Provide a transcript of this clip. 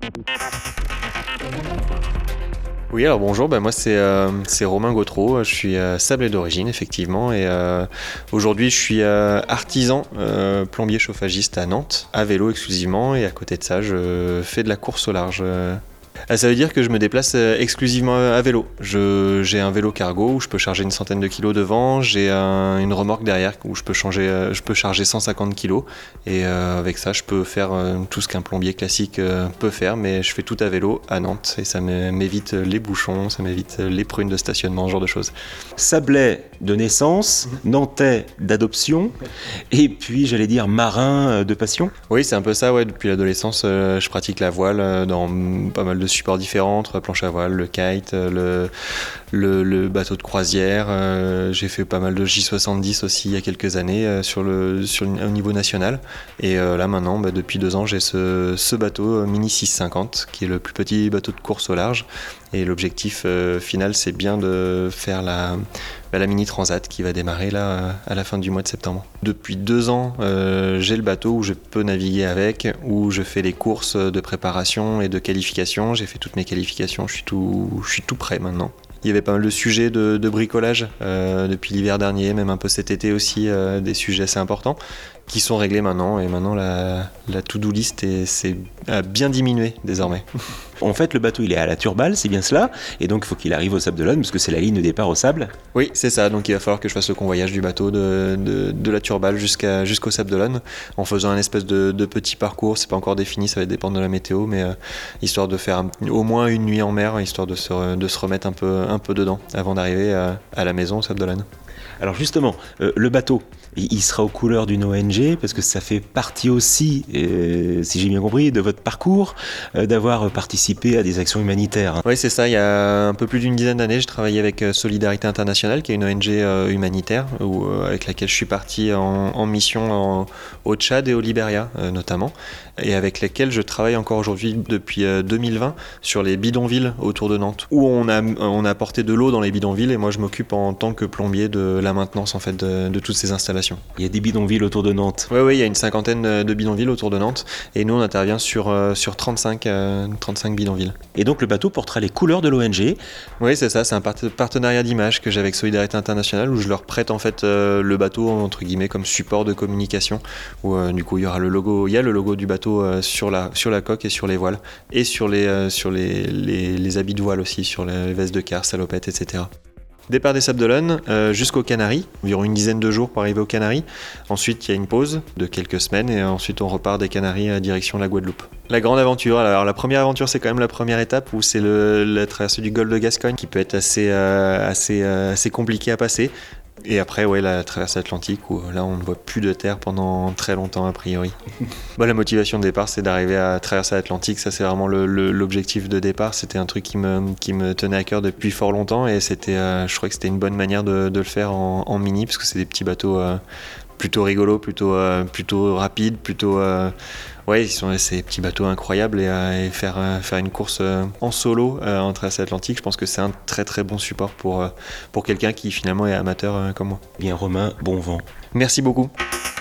Oui, alors bonjour, moi c'est Romain Gautreau, je suis sablé d'origine effectivement et aujourd'hui je suis artisan plombier chauffagiste à Nantes, à vélo exclusivement, et à côté de ça je fais de la course au large. Ça veut dire que je me déplace exclusivement à vélo. J'ai un vélo cargo où je peux charger une centaine de kilos devant, j'ai une remorque derrière où je peux charger 150 kilos, et avec ça je peux faire tout ce qu'un plombier classique peut faire, mais je fais tout à vélo à Nantes et ça m'évite les bouchons, ça m'évite les prunes de stationnement, ce genre de choses. Sablais de naissance, nantais d'adoption, et puis j'allais dire marin de passion. Oui, c'est un peu ça, ouais. Depuis l'adolescence, je pratique la voile dans pas mal de supports différents, entre la planche à voile, le kite, le bateau de croisière. J'ai fait pas mal de J70 aussi il y a quelques années au niveau national. Et là maintenant, depuis 2 ans, j'ai ce bateau Mini 650 qui est le plus petit bateau de course au large. Et l'objectif final, c'est bien de faire la Mini Transat qui va démarrer là à la fin du mois de septembre. Depuis 2 ans, j'ai le bateau où je peux naviguer avec, où je fais les courses de préparation et de qualification. J'ai fait toutes mes qualifications, je suis tout prêt maintenant. Il y avait pas mal de sujets de bricolage depuis l'hiver dernier, même un peu cet été aussi, des sujets assez importants qui sont réglés maintenant. Et maintenant, la to-do list a bien diminué désormais. En fait, le bateau, il est à la Turballe, c'est bien cela, et donc il faut qu'il arrive au Sable d'Olonne, parce que c'est la ligne de départ au Sable. Oui, c'est ça, donc il va falloir que je fasse le convoyage du bateau de la Turballe jusqu'au Sable d'Olonne, en faisant un espèce de petit parcours. C'est pas encore défini, ça va dépendre de la météo, mais histoire de faire au moins une nuit en mer, histoire de se remettre un peu dedans, avant d'arriver à la maison au Sable d'Olonne. Alors justement, le bateau, il sera aux couleurs d'une ONG, parce que ça fait partie aussi, si j'ai bien compris, de votre parcours, d'avoir participé à des actions humanitaires. Oui, c'est ça. Il y a un peu plus d'une dizaine d'années, je travaillais avec Solidarité Internationale, qui est une ONG humanitaire, avec laquelle je suis parti en mission au Tchad et au Libéria notamment, et avec laquelle je travaille encore aujourd'hui depuis 2020 sur les bidonvilles autour de Nantes, où on a apporté de l'eau dans les bidonvilles, et moi je m'occupe en tant que plombier de la maintenance en fait de toutes ces installations. Il y a des bidonvilles autour de Nantes. Oui, il y a une cinquantaine de bidonvilles autour de Nantes, et nous on intervient sur 35 bidonvilles. Et donc le bateau portera les couleurs de l'ONG. Oui, c'est ça, c'est un partenariat d'image que j'ai avec Solidarité Internationale, où je leur prête en fait le bateau entre guillemets comme support de communication, où du coup il y a le logo du bateau sur la coque et sur les voiles, et sur les habits de voile aussi, sur les vestes de quart, salopettes, etc. Départ des Sables d'Olonne jusqu'aux Canaries, environ une dizaine de jours pour arriver aux Canaries. Ensuite, il y a une pause de quelques semaines, et ensuite on repart des Canaries à direction la Guadeloupe. La grande aventure, alors la première aventure, c'est quand même la première étape, où c'est la traversée du golfe de Gascogne, qui peut être assez compliqué à passer. Et après, la traversée atlantique, où là on ne voit plus de terre pendant très longtemps a priori. La motivation de départ, c'est d'arriver à traverser l'Atlantique. Ça, c'est vraiment l'objectif de départ. C'était un truc qui me tenait à cœur depuis fort longtemps, et je crois que c'était une bonne manière de le faire en mini, parce que c'est des petits bateaux plutôt rigolos, plutôt rapides, ils sont ces petits bateaux incroyables, et faire une course en solo en traversée atlantique, je pense que c'est un très très bon support pour quelqu'un qui finalement est amateur comme moi. Bien Romain, bon vent. Merci beaucoup.